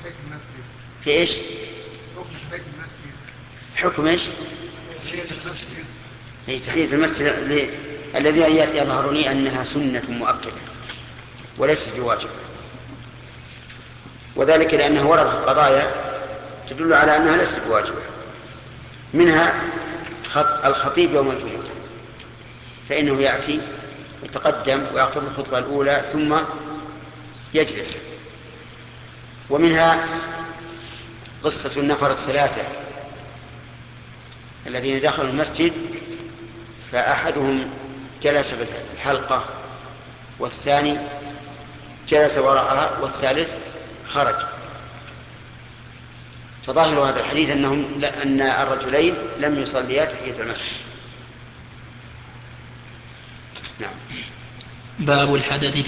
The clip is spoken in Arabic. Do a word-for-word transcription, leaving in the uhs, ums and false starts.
تحية المسجد. في إيش؟ حكم تحية المسجد. حكم إيش؟ تحية المسجد. هي تحية المسجد ل- الذي يظهر لي أنها سنة مؤكدة وليست بواجب، وذلك لأنه ورد قضايا تدل على أنها ليست بواجبة. منها خط الخطيب يوم الجمعة، فإنه يأتي يتقدم ويخطب الخطبة الأولى ثم يجلس. ومنها قصة النفر الثلاثة الذين دخلوا المسجد، فأحدهم جلس في الحلقة، والثاني جلس وراءها، والثالث خرج. فظاهر هذا الحديث أنهم لا أن الرجلين لم يصليا تحية المسجد. نعم. باب الحدث في